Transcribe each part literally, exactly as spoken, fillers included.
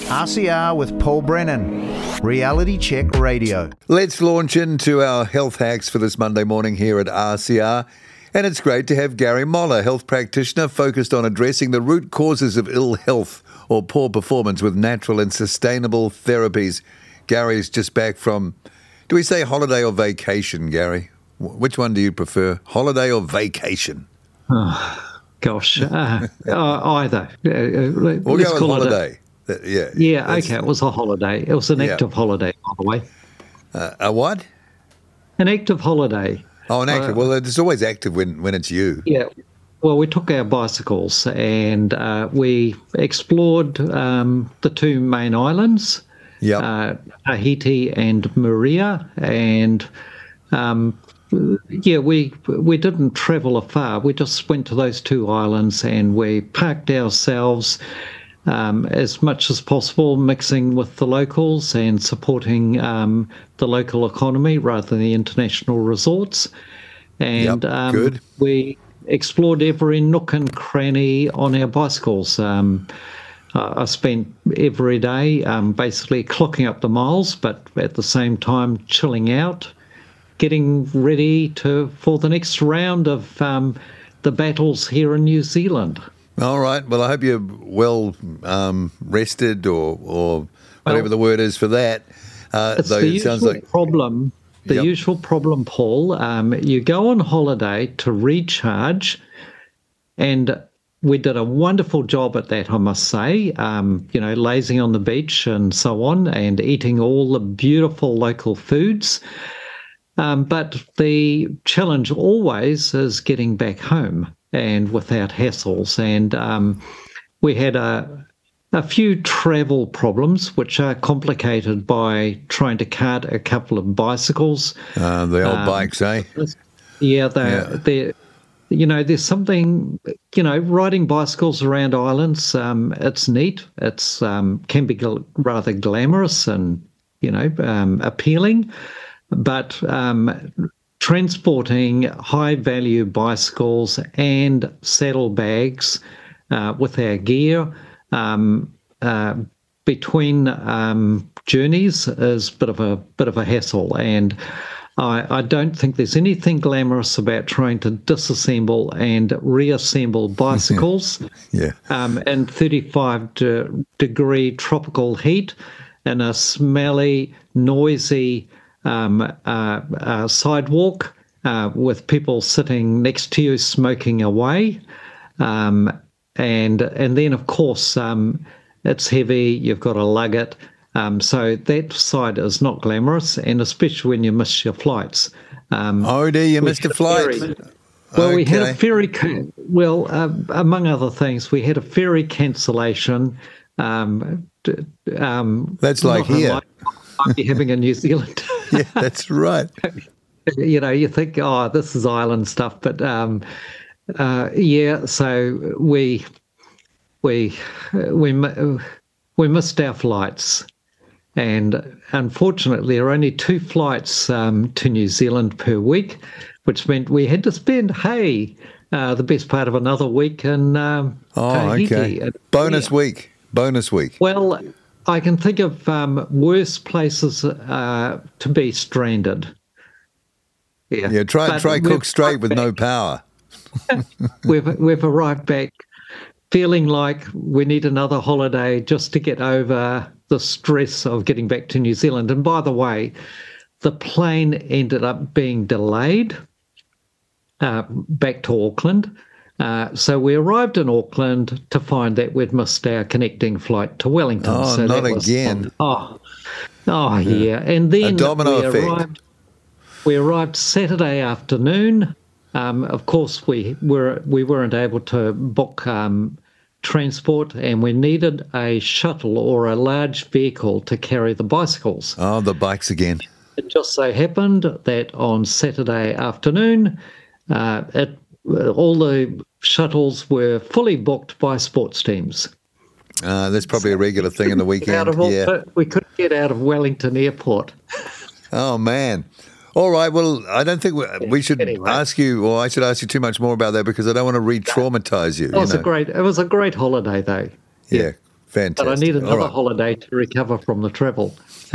R C R with Paul Brennan, Reality Check Radio. Let's launch into our health hacks for this Monday morning here at R C R. And it's great to have Gary Moller, health practitioner focused on addressing the root causes of ill health or poor performance with natural and sustainable therapies. Gary's just back from, do we say holiday or vacation, Gary? Which one do you prefer, holiday or vacation? Oh, gosh, uh, uh, either. Uh, we'll go with holiday. A, yeah, yeah, okay, it was a holiday. It was an yeah. active holiday, by the way. Uh, a what? An active holiday. Oh, an active. Uh, well, it's always active when, when it's you. Yeah. Well, we took our bicycles and uh, we explored um, the two main islands, yep. uh, Tahiti and Maria, and um, yeah, we we didn't travel afar. We just went to those two islands and we parked ourselves um, as much as possible, mixing with the locals and supporting um, the local economy rather than the international resorts. And yep, um, good. we explored every nook and cranny on our bicycles. Um, I spent every day um, basically clocking up the miles, but at the same time chilling out, getting ready to for the next round of um, the battles here in New Zealand. All right. Well, I hope you're well um, rested, or or whatever well, the word is for that. Uh, it's though the it usual sounds like problem. The yep. usual problem, Paul. Um, you go on holiday to recharge, and we did a wonderful job at that, I must say. Um, you know, lazing on the beach and so on, and eating all the beautiful local foods. Um, but the challenge always is getting back home and without hassles. And um, we had a, a few travel problems, which are complicated by trying to cart a couple of bicycles. Uh, the old um, bikes, eh? Yeah, they're, yeah. they're, you know, there's something, you know, riding bicycles around islands, um, it's neat. It's um, can be gl- rather glamorous and, you know, um, appealing. But um, transporting high-value bicycles and saddlebags uh, with our gear um, uh, between um, journeys is a bit of a bit of a hassle, and I, I don't think there's anything glamorous about trying to disassemble and reassemble bicycles yeah. um, in thirty-five de- degree tropical heat in a smelly, noisy Um, uh, uh, sidewalk uh, with people sitting next to you smoking away, um, and and then of course um, it's heavy. You've got to lug it, um, so that side is not glamorous, and especially when you miss your flights. Um, oh, dear, you missed a flight. Ferry. Well, okay. we had a ferry. Ca- well, uh, among other things, we had a ferry cancellation. Um, um, That's like here. Like I'd be having in New Zealand. Yeah, that's right. You know, you think, oh, this is island stuff, but um, uh, yeah. So we we we we missed our flights, and unfortunately, there are only two flights um, to New Zealand per week, which meant we had to spend hey uh, the best part of another week in um, oh, Tahiti. okay. Bonus yeah. week. Bonus week. Well, I can think of um, worse places uh, to be stranded. Yeah, yeah. Try but try Cook Strait with no power. we've we've arrived back feeling like we need another holiday just to get over the stress of getting back to New Zealand. And by the way, the plane ended up being delayed uh, back to Auckland. Uh, so we arrived in Auckland to find that we'd missed our connecting flight to Wellington. Oh, so not that was again. Fun. Oh, oh yeah. yeah. And then a domino we effect. arrived. We arrived Saturday afternoon. Um, of course, we were we weren't able to book um, transport, and we needed a shuttle or a large vehicle to carry the bicycles. Oh, the bikes again. It just so happened that on Saturday afternoon, uh, it all the shuttles were fully booked by sports teams. Uh, that's probably a regular thing in the weekend. Out of, yeah. We couldn't get out of Wellington Airport. Oh, man. All right, well, I don't think we, we should anyway. ask you, or I should ask you too much more about that because I don't want to re-traumatise you. It was you know. a great. It was a great holiday, though. Yeah, Fantastic. But I need another right. holiday to recover from the travel.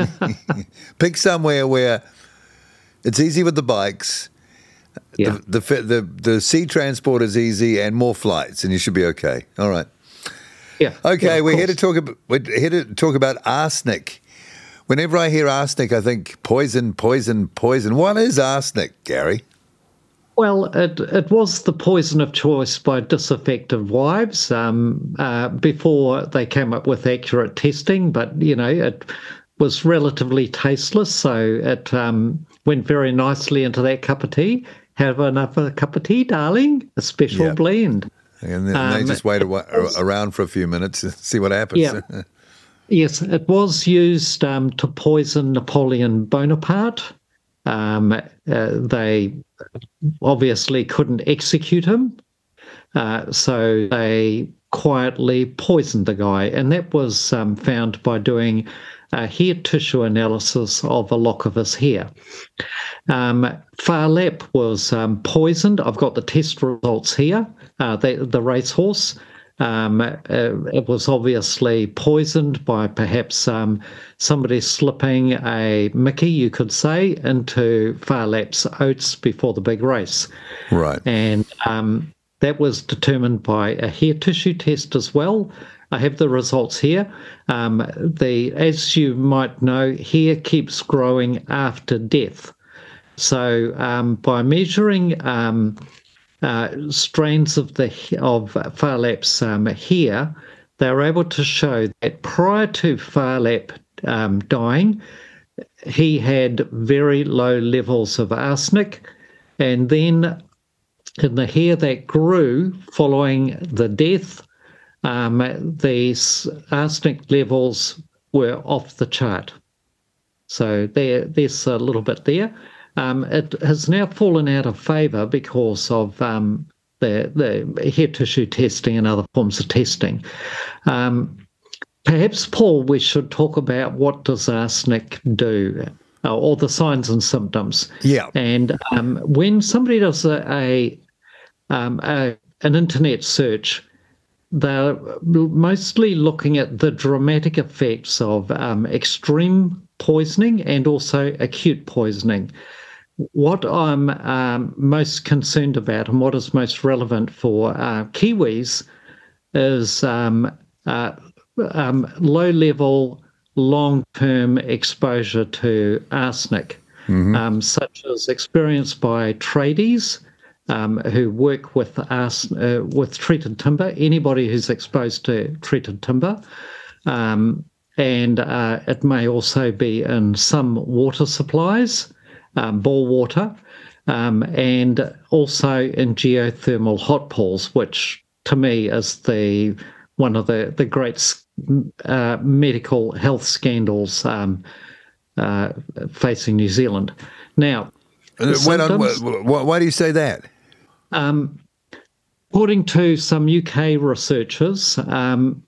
Pick somewhere where it's easy with the bikes, Yeah. the, the the the sea transport is easy, and more flights, and you should be okay. All right. Yeah. Okay, yeah, we're here to course. talk about we're here to talk about arsenic. Whenever I hear arsenic, I think poison, poison, poison. What is arsenic, Gary? Well, it it was the poison of choice by disaffected wives um, uh, before they came up with accurate testing. But you know, it was relatively tasteless, so it um, went very nicely into that cup of tea. Have another cup of tea, darling. A special Yep. blend. And then Um, they just wait a, was- around for a few minutes and see what happens. Yeah. Yes, it was used um, to poison Napoleon Bonaparte. Um, uh, they obviously couldn't execute him, uh, so they quietly poisoned the guy, and that was um, found by doing a hair tissue analysis of a lock of his hair. Um, Phar Lap was um, poisoned. I've got the test results here. Uh, the, the racehorse. Um, uh, it was obviously poisoned by perhaps um, somebody slipping a Mickey, you could say, into Phar Lap's oats before the big race. Right. And um, that was determined by a hair tissue test as well. I have the results here. Um, the, as you might know, hair keeps growing after death. So um, by measuring um, uh, strains of the of Phar Lap's um, hair, they were able to show that prior to Phar Lap um, dying, he had very low levels of arsenic, and then in the hair that grew following the death, um, the arsenic levels were off the chart. So there, there's a little bit there. Um, it has now fallen out of favour because of um, the, the hair tissue testing and other forms of testing. Um, perhaps, Paul, we should talk about what does arsenic do, uh, or the signs and symptoms. Yeah. And um, when somebody does a, a, um, a an internet search, they're mostly looking at the dramatic effects of um, extreme poisoning and also acute poisoning. What I'm um, most concerned about and what is most relevant for uh, Kiwis is um, uh, um, low-level, long-term exposure to arsenic, mm-hmm. um, such as experienced by tradies um, who work with ars- uh, with treated timber, anybody who's exposed to treated timber, um, and uh, it may also be in some water supplies, um, bore water, um, and also in geothermal hot pools, which to me is the one of the the great uh, medical health scandals um, uh, facing New Zealand. Now, When on, why, why do you say that? Um, according to some U K researchers, um,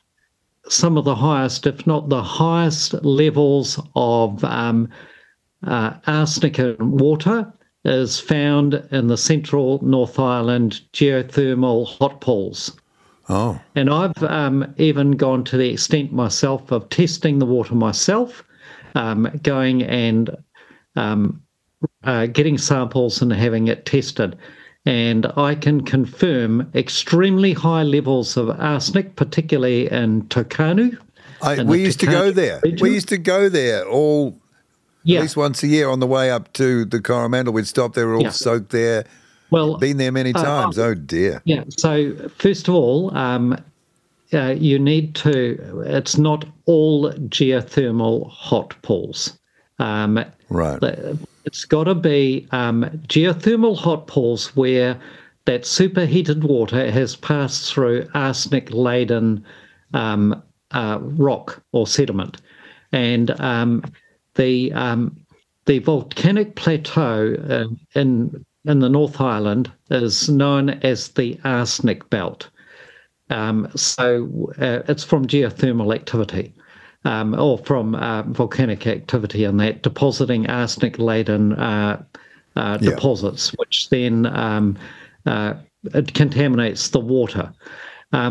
some of the highest, if not the highest, levels of um, uh, arsenic in water is found in the central North Island geothermal hot pools. Oh. And I've um, even gone to the extent myself of testing the water myself, um, going and um, uh, getting samples and having it tested. And I can confirm extremely high levels of arsenic, particularly in Tokanu. I, in we the used to Tokanu go there. region. We used to go there all, Yeah. at least once a year on the way up to the Coromandel. We'd stop there, we're all Yeah. soaked there. Well, Been there many uh, times. Oh, dear. Yeah. So first of all, um, uh, you need to. It's not all geothermal hot pools. Um, Right. It's got to be um, geothermal hot pools where that superheated water has passed through arsenic-laden um, uh, rock or sediment, and um, the um, the volcanic plateau uh, in in the North Island is known as the arsenic belt. Um, so uh, it's from geothermal activity. Um, or from uh, volcanic activity and that depositing arsenic-laden uh, uh, Yeah. deposits, which then um, uh, it contaminates the water. Um,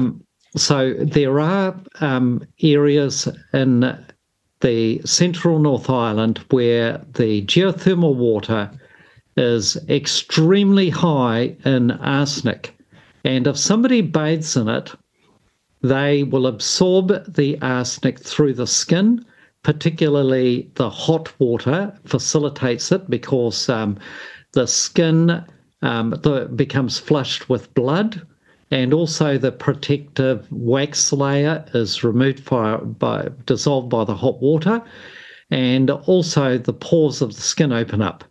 so there are um, areas in the central North Island where the geothermal water is extremely high in arsenic. And if somebody bathes in it, they will absorb the arsenic through the skin, particularly the hot water facilitates it because um, the skin um, the, becomes flushed with blood, and also the protective wax layer is removed by, by dissolved by the hot water, and also the pores of the skin open up.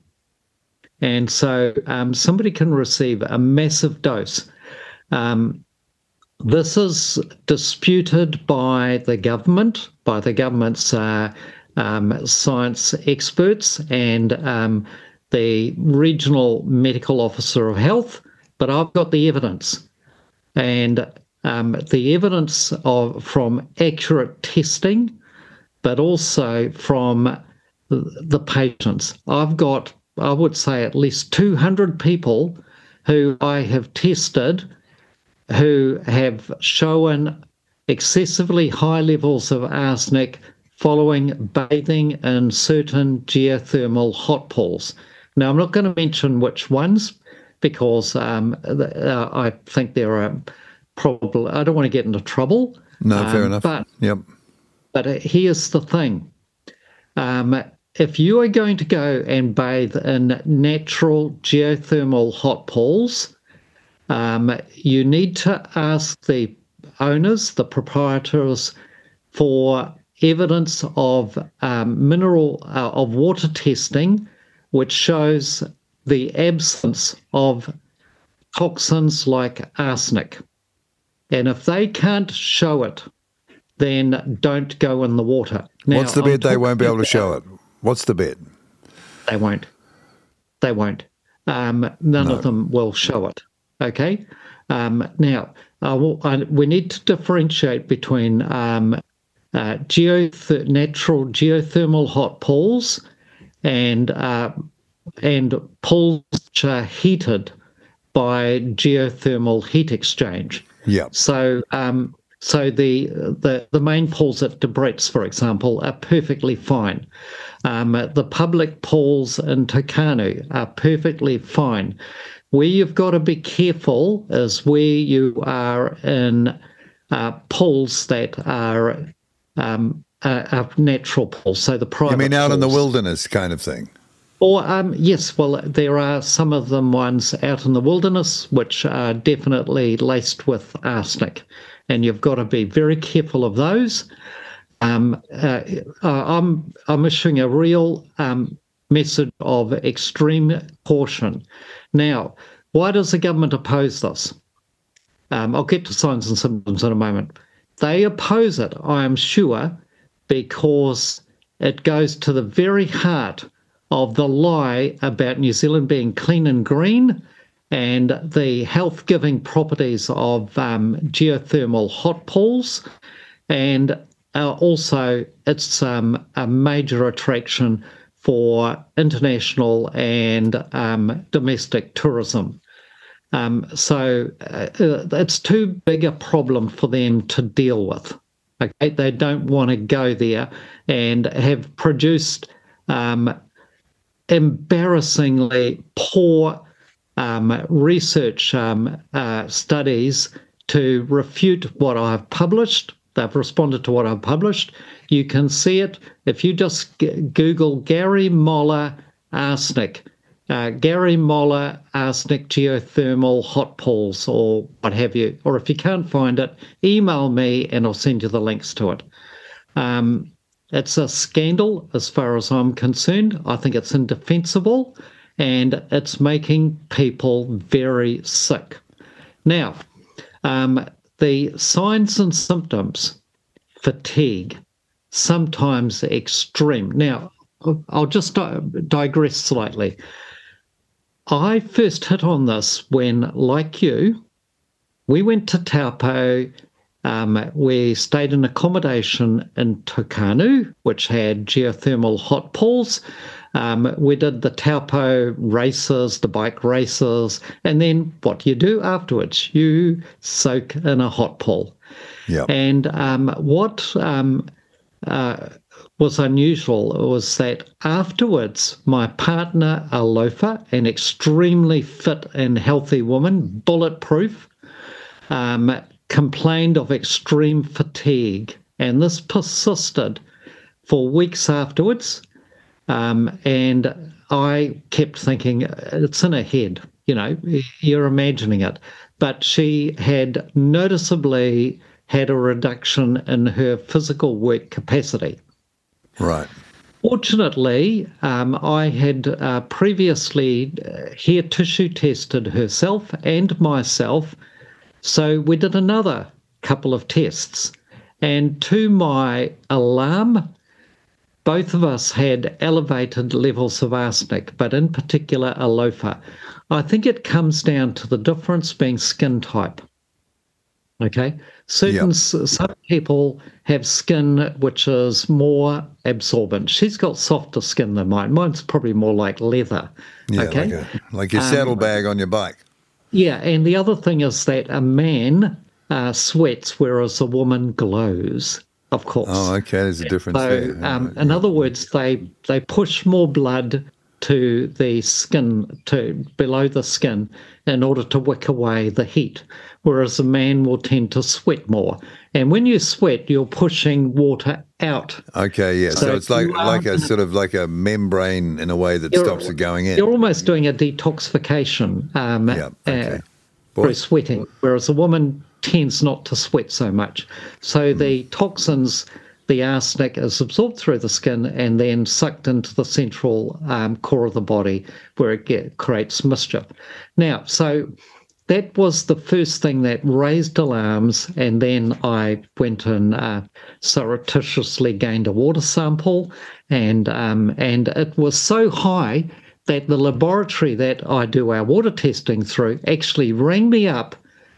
And so um, somebody can receive a massive dose. Um, This is disputed by the government, by the government's uh, um, science experts and um, the regional medical officer of health, but I've got the evidence. And um, the evidence of from accurate testing, but also from the patients. I've got, I would say, at least two hundred people who I have tested who have shown excessively high levels of arsenic following bathing in certain geothermal hot pools. Now, I'm not going to mention which ones because um, uh, I think there are probably, I don't want to get into trouble. No, fair um, enough. But, yep. but here's the thing. Um, if you are going to go and bathe in natural geothermal hot pools, Um, you need to ask the owners, the proprietors, for evidence of um, mineral, uh, of water testing, which shows the absence of toxins like arsenic. And if they can't show it, then don't go in the water. Now, What's the bet they won't be able to show it? What's the bet? They won't. They won't. Um, none No. of them will show it. Okay. Um, now, uh, well, I, we need to differentiate between um, uh, geoth- natural geothermal hot pools and uh, and pools which are heated by geothermal heat exchange. Yeah. So, um, so the the the main pools at De Bret's, for example, are perfectly fine. Um, the public pools in Takanu are perfectly fine. Where you've got to be careful is where you are in uh, pools that are, um, uh, are natural pools, so the private You mean out pools. in the wilderness kind of thing? Or, um, yes, well, there are some of them ones out in the wilderness which are definitely laced with arsenic, and you've got to be very careful of those. Um, uh, I'm, I'm issuing a real um, message of extreme caution. Now, why does the government oppose this? Um, I'll get to signs and symptoms in a moment. They oppose it, I am sure, because it goes to the very heart of the lie about New Zealand being clean and green and the health-giving properties of um, geothermal hot pools, and uh, also it's um, a major attraction for international and um, domestic tourism. Um, so uh, it's too big a problem for them to deal with. Okay, they don't want to go there and have produced um, embarrassingly poor um, research um, uh, studies to refute what I've published. They've responded to what I've published. You can see it if you just g- Google Gary Moller arsenic, uh, Gary Moller arsenic geothermal hot pools or what have you. Or if you can't find it, email me and I'll send you the links to it. Um, it's a scandal as far as I'm concerned. I think it's indefensible and it's making people very sick. Now, um, the signs and symptoms, fatigue, sometimes extreme. Now, I'll just di- digress slightly. I first hit on this when, like you, we went to Taupo. Um, we stayed in accommodation in Tukanu, which had geothermal hot pools. Um, we did the Taupo races, the bike races, and then what do you do afterwards? You soak in a hot pool. Yeah. And um, what um, uh, was unusual was that afterwards, my partner, Alofa, an extremely fit and healthy woman, bulletproof, um, complained of extreme fatigue. And this persisted for weeks afterwards. Um, and I kept thinking, it's in her head, you know, you're imagining it. But she had noticeably had a reduction in her physical work capacity. Right. Fortunately, um, I had uh, previously hair tissue tested herself and myself, so we did another couple of tests. And to my alarm, both of us had elevated levels of arsenic, but in particular Alofa. I think it comes down to the difference being skin type. Okay, certain Yep. some people have skin which is more absorbent. She's got softer skin than mine. Mine's probably more like leather. Yeah, okay, like, a, like your Um, saddlebag on your bike. yeah, and the other thing is that a man uh, sweats, whereas a woman glows. Of course. Oh, okay. There's a difference So, there. Yeah, um, right, in yeah. other words, they they push more blood to the skin, to below the skin, in order to wick away the heat, whereas a man will tend to sweat more. And when you sweat, you're pushing water out. Okay, yeah. So, So it's like you are like a gonna- sort of like a membrane in a way that You're- stops it going in. You're almost doing a detoxification um, Yeah, okay. uh, Boy. through sweating, whereas a woman tends not to sweat so much. So the toxins, the arsenic, is absorbed through the skin and then sucked into the central um, core of the body, where it get, creates mischief. Now, so that was the first thing that raised alarms, and then I went and uh, surreptitiously gained a water sample, and um, and it was so high that the laboratory that I do our water testing through actually rang me up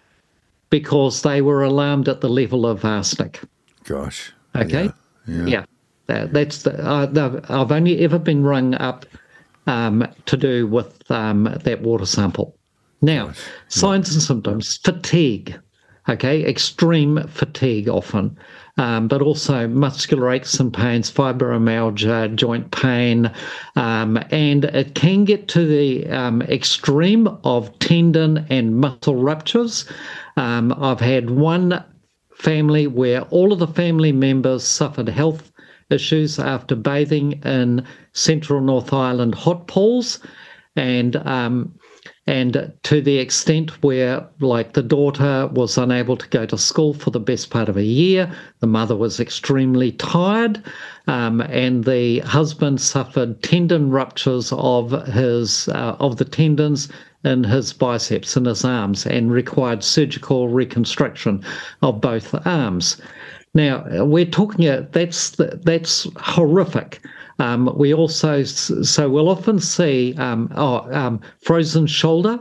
because they were alarmed at the level of arsenic. Gosh. Okay. Yeah. Yeah. That, that's the. Uh, the- I've only ever been rung up um, to do with um, that water sample. Now, signs and symptoms: fatigue. Okay, extreme fatigue often, um, but also muscular aches and pains, fibromyalgia, joint pain, um, and it can get to the um, extreme of tendon and muscle ruptures. Um, I've had one family where all of the family members suffered health issues after bathing in Central North Island hot pools, and um, and to the extent where, like, the daughter was unable to go to school for the best part of a year, the mother was extremely tired, um, and the husband suffered tendon ruptures of his uh, of the tendons in his biceps and his arms, and required surgical reconstruction of both arms. Now, we're talking, uh, that's that's horrific. Um, we also, so we'll often see um, oh, um, frozen shoulder,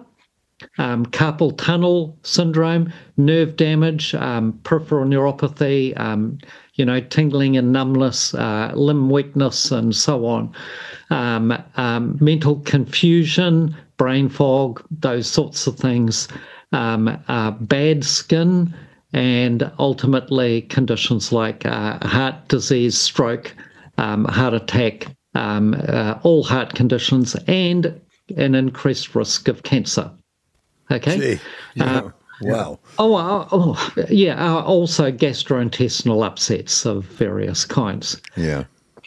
um, carpal tunnel syndrome, nerve damage, um, peripheral neuropathy, um, you know, tingling and numbness, uh, limb weakness, and so on. Um, um, mental confusion, brain fog, those sorts of things, um, uh, bad skin, and ultimately conditions like uh, heart disease, stroke, um, heart attack, um, uh, all heart conditions, and an increased risk of cancer. Okay. Gee, yeah. Uh, wow. Oh, uh, oh, yeah. Uh, also gastrointestinal upsets of various kinds. Yeah.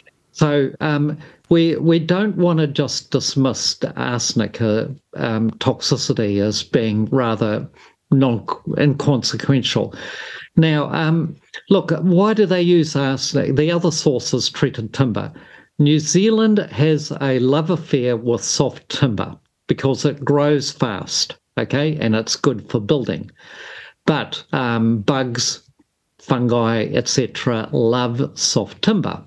So um, we we don't want to just dismiss arsenic uh, um, toxicity as being rather non inconsequential. Now, um, look, why do they use arsenic? The other source is treated timber. New Zealand has a love affair with soft timber because it grows fast, okay, and it's good for building. But um, bugs, fungi, et cetera, love soft timber.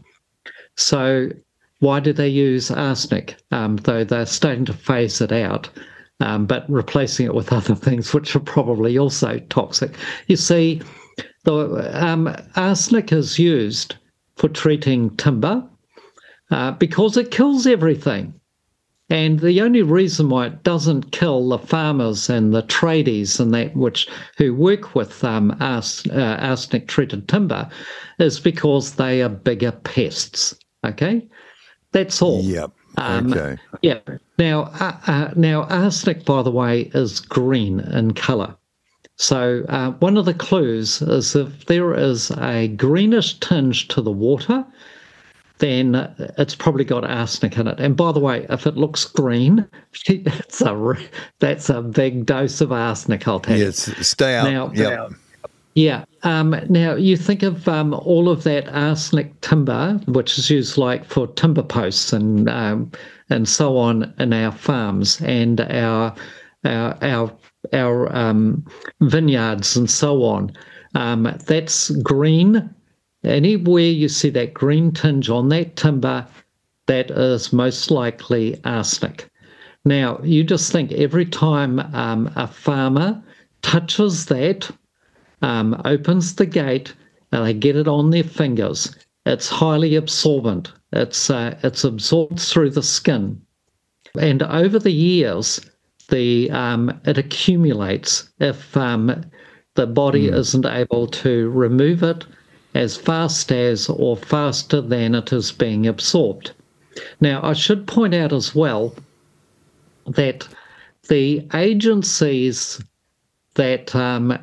So why do they use arsenic? Um, though they're starting to phase it out, um, but replacing it with other things which are probably also toxic. You see, the um, arsenic is used for treating timber uh, because it kills everything. And the only reason why it doesn't kill the farmers and the tradies and that which who work with um, ars, uh, arsenic-treated timber is because they are bigger pests. Okay, that's all. Yep. Um, okay. Yeah. Now, uh, uh, now arsenic, by the way, is green in colour. So uh, one of the clues is if there is a greenish tinge to the water, then it's probably got arsenic in it. And by the way, if it looks green, it's a, that's a big dose of arsenic, I'll tell you. Yes, stay out. Now, yep. Yeah. Um, now, you think of um, all of that arsenic timber, which is used like for timber posts and um, and so on in our farms and our our our, our um, vineyards and so on. Um, that's green. Anywhere you see that green tinge on that timber, that is most likely arsenic. Now, you just think every time um, a farmer touches that, um, opens the gate, and they get it on their fingers, it's highly absorbent. It's uh, it's absorbed through the skin. And over the years, the um, it accumulates if um, the body mm. isn't able to remove it as fast as or faster than it is being absorbed. Now, I should point out as well that the agencies that um,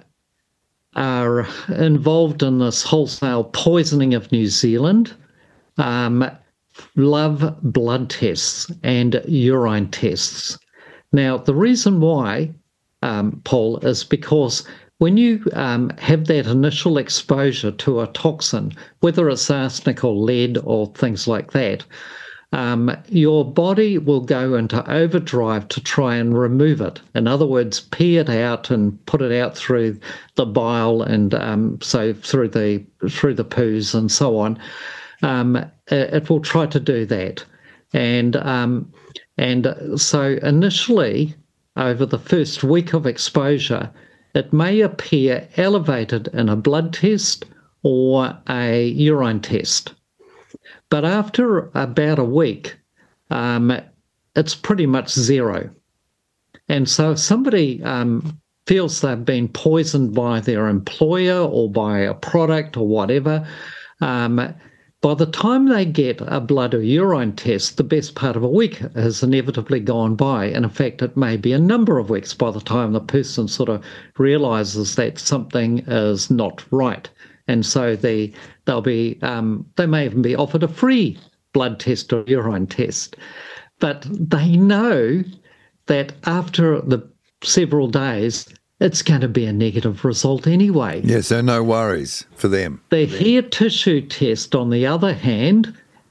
are involved in this wholesale poisoning of New Zealand um, love blood tests and urine tests. Now, the reason why, um, Paul, is because when you um, have that initial exposure to a toxin, whether it's arsenic or lead or things like that, um, your body will go into overdrive to try and remove it. In other words, pee it out and put it out through the bile and um, so through the through the poos and so on. Um, it, it will try to do that, and um, and so initially, over the first week of exposure, it may appear elevated in a blood test or a urine test. But after about a week, um, it's pretty much zero. And so if somebody um, feels they've been poisoned by their employer or by a product or whatever, um, by the time they get a blood or urine test, the best part of a week has inevitably gone by. And in fact, it may be a number of weeks by the time the person sort of realizes that something is not right. And so they, they'll be, um, they may even be offered a free blood test or urine test. But they know that after the several days, it's going to be a negative result anyway. Yeah, so no worries for them. The hair tissue test, on the other hand,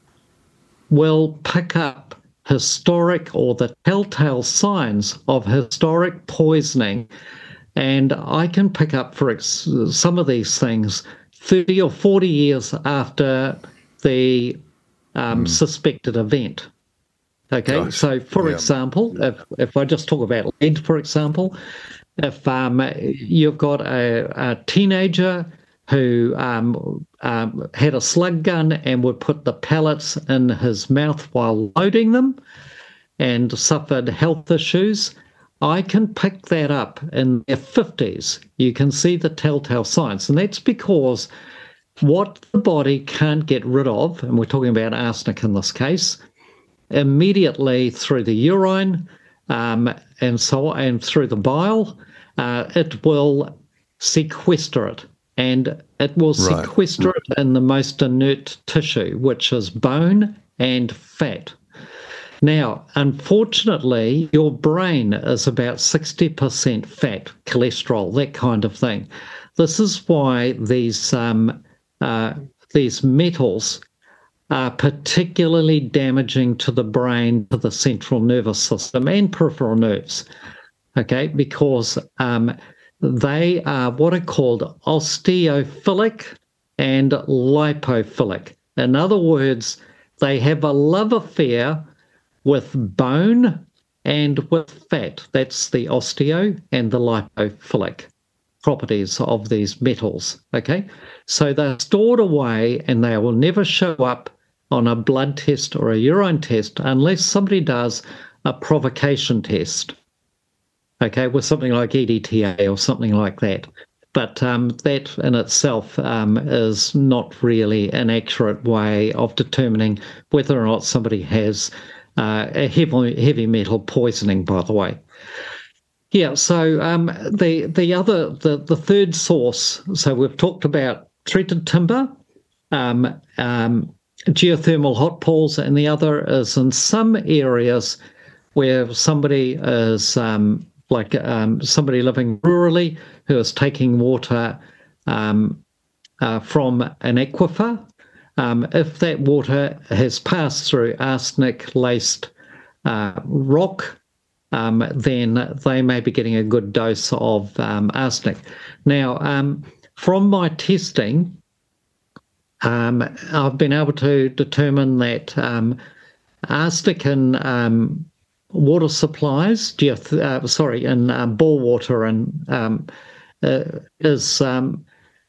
will pick up historic or the telltale signs of historic poisoning. And I can pick up for ex- some of these things thirty or forty years after the um, mm. suspected event. Okay, Gosh. so for yeah. example, if, if I just talk about lead, for example, if um, you've got a, a teenager who um, um, had a slug gun and would put the pellets in his mouth while loading them and suffered health issues, I can pick that up in their fifties. You can see the telltale signs, and that's because what the body can't get rid of, and we're talking about arsenic in this case, immediately through the urine um, and so on, and through the bile, uh, it will sequester it, and it will right. sequester it in the most inert tissue, which is bone and fat. Now, unfortunately, your brain is about sixty percent fat, cholesterol, that kind of thing. This is why these um, uh, these metals are particularly damaging to the brain, to the central nervous system and peripheral nerves, okay, because um, they are what are called osteophilic and lipophilic. In other words, they have a love affair with bone and with fat. That's the osteo and the lipophilic properties of these metals, okay? So they're stored away and they will never show up on a blood test or a urine test unless somebody does a provocation test, okay, with something like E D T A or something like that. But um, that in itself um, is not really an accurate way of determining whether or not somebody has uh, a heavy, heavy metal poisoning, by the way. Yeah, so um, the the other, the, the third source, so we've talked about treated timber, um, um, geothermal hot pools, and the other is in some areas where somebody is um, like um, somebody living rurally who is taking water um, uh, from an aquifer. Um, if that water has passed through arsenic-laced uh, rock, um, then they may be getting a good dose of um, arsenic. Now, um, from my testing, um, I've been able to determine that um, arsenic in um, water supplies, geoth- uh, sorry, in um, bore water and um, uh, is um,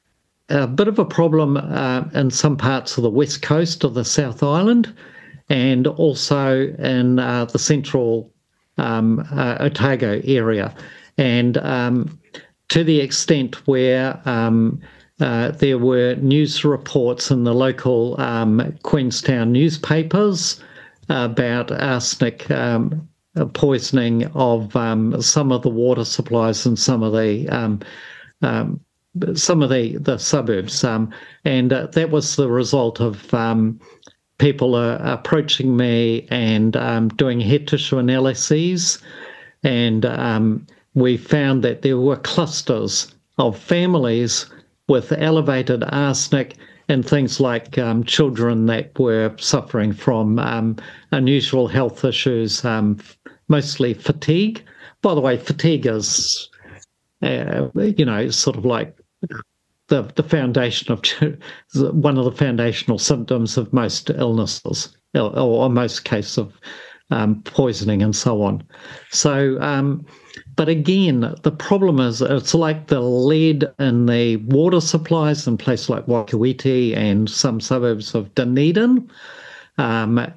a bit of a problem uh, in some parts of the west coast of the South Island, and also in uh, the central um, uh, Otago area, and um, to the extent where um, uh, there were news reports in the local um, Queenstown newspapers about arsenic um, poisoning of um, some of the water supplies and some of the um, um, some of the the suburbs, um, and uh, that was the result of um, people uh, approaching me and um, doing head tissue analyses, and um, we found that there were clusters of families with elevated arsenic and things like um, children that were suffering from um, unusual health issues, um, mostly fatigue. By the way, fatigue is, uh, you know, sort of like the the foundation of one of the foundational symptoms of most illnesses, or, or most cases of um, poisoning and so on. So, um, but again, the problem is it's like the lead in the water supplies in places like Waikouiti and some suburbs of Dunedin. Um,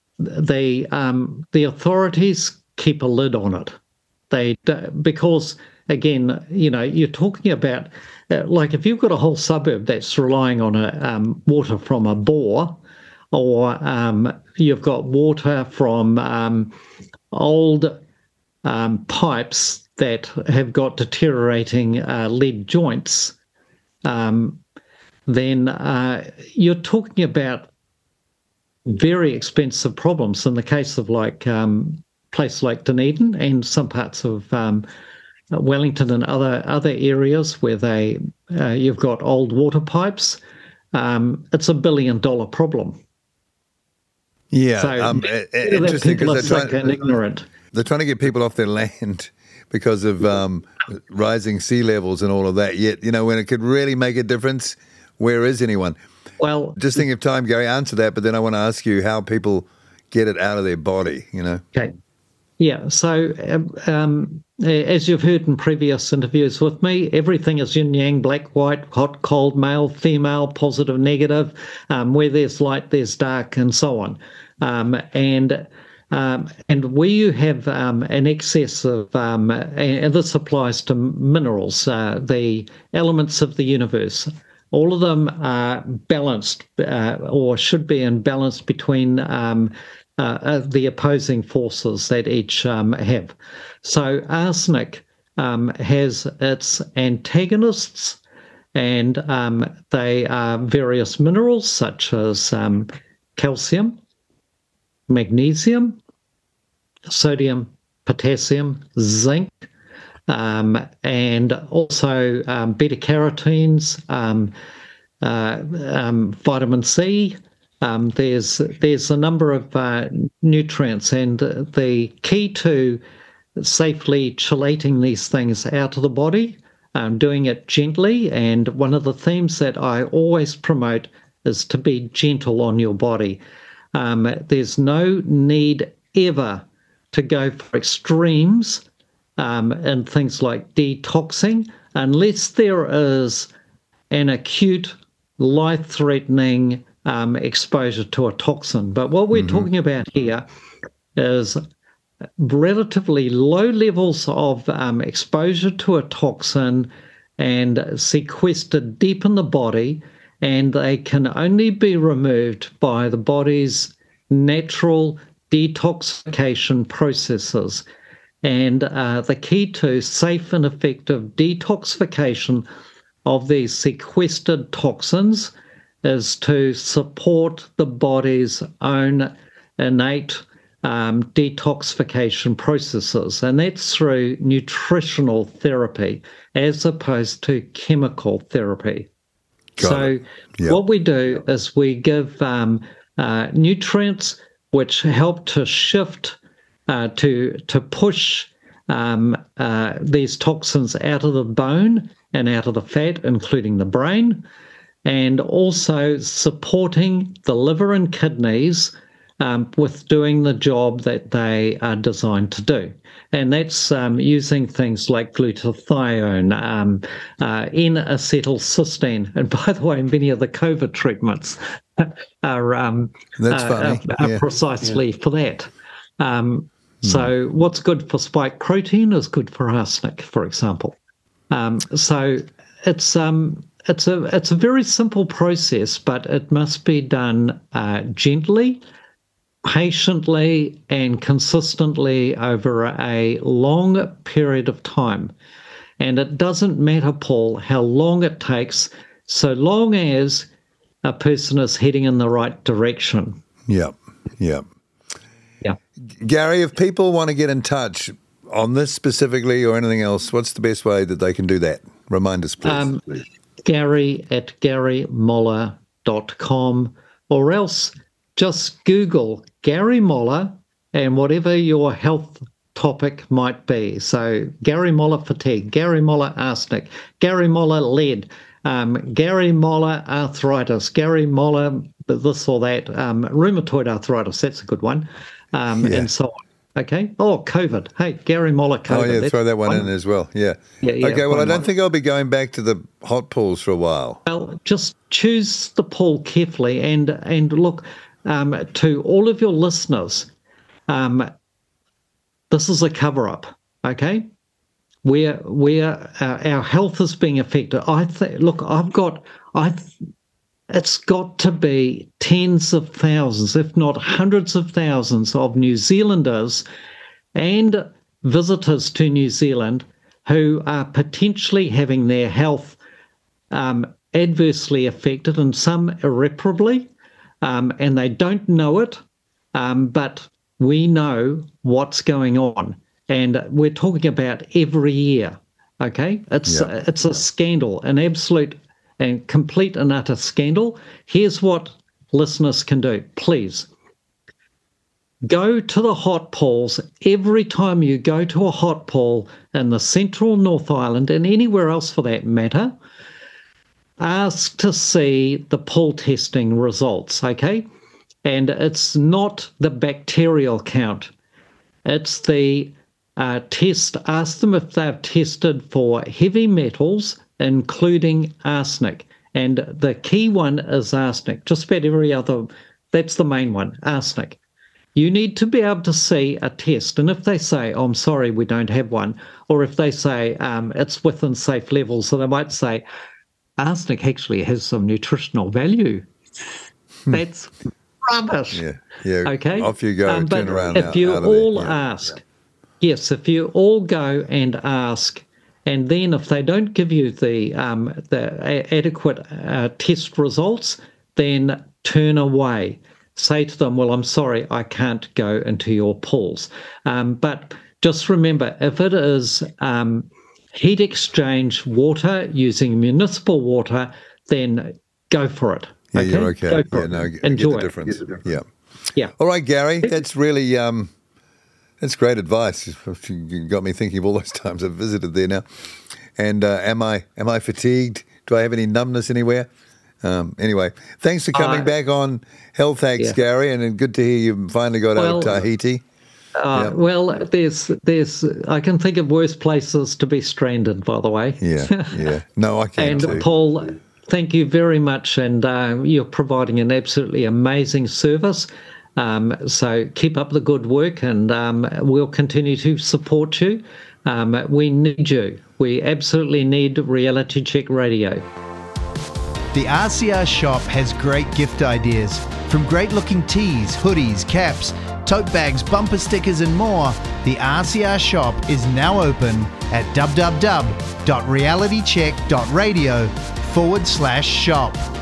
the um, the authorities keep a lid on it. They because again, you know, you're talking about uh, like if you've got a whole suburb that's relying on a um, water from a bore, or um, you've got water from um, old um, pipes that have got deteriorating uh, lead joints, um, then uh, you're talking about very expensive problems. In the case of like um, places like Dunedin and some parts of um, Wellington and other other areas where they uh, you've got old water pipes, um, it's a billion dollar problem. Yeah, so um, interesting because they're trying, ignorant. They're trying to get people off their land because of um, rising sea levels and all of that. Yet, you know, when it could really make a difference, where is anyone? Well, just think of time, Gary, answer that, but then I want to ask you how people get it out of their body, you know? Okay. Yeah, so um, as you've heard in previous interviews with me, everything is yin-yang, black, white, hot, cold, male, female, positive, negative. Um, where there's light, there's dark, and so on. Um, and um, and where you have um, an excess of, um, and this applies to minerals, uh, the elements of the universe, all of them are balanced uh, or should be in balance between um, Uh, uh, the opposing forces that each um, have. So arsenic um, has its antagonists, and um, they are various minerals such as um, calcium, magnesium, sodium, potassium, zinc, um, and also um, beta-carotenes, um, uh, um, vitamin C. Um, there's there's a number of uh, nutrients, and the key to safely chelating these things out of the body, um, doing it gently, and one of the themes that I always promote is to be gentle on your body. Um, there's no need ever to go for extremes um, in things like detoxing, unless there is an acute, life-threatening Um, exposure to a toxin. But what we're mm-hmm. talking about here is relatively low levels of um, exposure to a toxin and sequestered deep in the body, and they can only be removed by the body's natural detoxification processes. And uh, the key to safe and effective detoxification of these sequestered toxins is to support the body's own innate um, detoxification processes, and that's through nutritional therapy as opposed to chemical therapy. Got so yep. what we do is we give um, uh, nutrients which help to shift, uh, to to push um, uh, these toxins out of the bone and out of the fat, including the brain, and also supporting the liver and kidneys um, with doing the job that they are designed to do. And that's um, using things like glutathione, um, uh, N-acetylcysteine. And by the way, many of the COVID treatments are, um, that's uh, funny. are, are yeah. precisely yeah. for that. Um, mm. So what's good for spike protein is good for arsenic, for example. Um, so it's um, it's a it's a very simple process, but it must be done uh, gently, patiently, and consistently over a long period of time. And it doesn't matter, Paul, how long it takes, so long as a person is heading in the right direction. Yep, yep. Yeah. Gary, if people want to get in touch on this specifically or anything else, what's the best way that they can do that? Remind us, please. Um, Gary at gary moller dot com, or else just Google Gary Moller and whatever your health topic might be. So Gary Moller fatigue, Gary Moller arsenic, Gary Moller lead, um, Gary Moller arthritis, Gary Moller this or that, um, rheumatoid arthritis, that's a good one, um, yeah. and so on. Okay. Oh, COVID. Hey, Gary Moller, COVID. Oh, yeah, That's throw that one, one in as well. Yeah. yeah, yeah okay, well, I don't one. think I'll be going back to the hot pools for a while. Well, just choose the pool carefully. And, and look, um, to all of your listeners, um, this is a cover-up, okay? Where, where uh, our health is being affected. I th- Look, I've got... I. Th- It's got to be tens of thousands, if not hundreds of thousands of New Zealanders and visitors to New Zealand who are potentially having their health um, adversely affected, and some irreparably, um, and they don't know it, um, but we know what's going on. And we're talking about every year, okay? It's, yeah. it's a scandal, an absolute and complete and utter scandal. Here's what listeners can do. Please go to the hot pools. Every time you go to a hot pool in the central North Island and anywhere else for that matter, ask to see the pool testing results, okay? And it's not the bacterial count. It's the uh, test. Ask them if they've tested for heavy metals, including arsenic. And the key one is arsenic. Just about every other, that's the main one, arsenic. You need to be able to see a test. And if they say, oh, I'm sorry, we don't have one, or if they say um, it's within safe levels, so they might say, arsenic actually has some nutritional value. That's rubbish. Yeah, yeah. Okay? Off you go, um, turn around if out, you out all of there. Yeah. ask, yes, if you all go and ask, and then if they don't give you the um, the a- adequate uh, test results, then turn away. Say to them, well, I'm sorry, I can't go into your pools. Um, but just remember, if it is um, heat exchange water using municipal water, then go for it. Yeah, okay? you're okay. Go for yeah, it. no, get, Enjoy get the it. difference. Get the difference. Yeah. Yeah. All right, Gary, that's really... Um, That's great advice. You got me thinking of all those times I've visited there now. And uh, am I am I fatigued? Do I have any numbness anywhere? Um, anyway, thanks for coming uh, back on Health Hacks, yeah. Gary, and good to hear you finally got well, out of Tahiti. Uh, yep. Well, there's there's I can think of worse places to be stranded, by the way. Yeah, yeah. No, I can't. And too. Paul, thank you very much, and uh, you're providing an absolutely amazing service. Um, so keep up the good work, and um, we'll continue to support you. Um, we need you. We absolutely need Reality Check Radio. The R C R shop has great gift ideas. From great-looking tees, hoodies, caps, tote bags, bumper stickers and more, the R C R shop is now open at www.realitycheck.radio forward slash shop.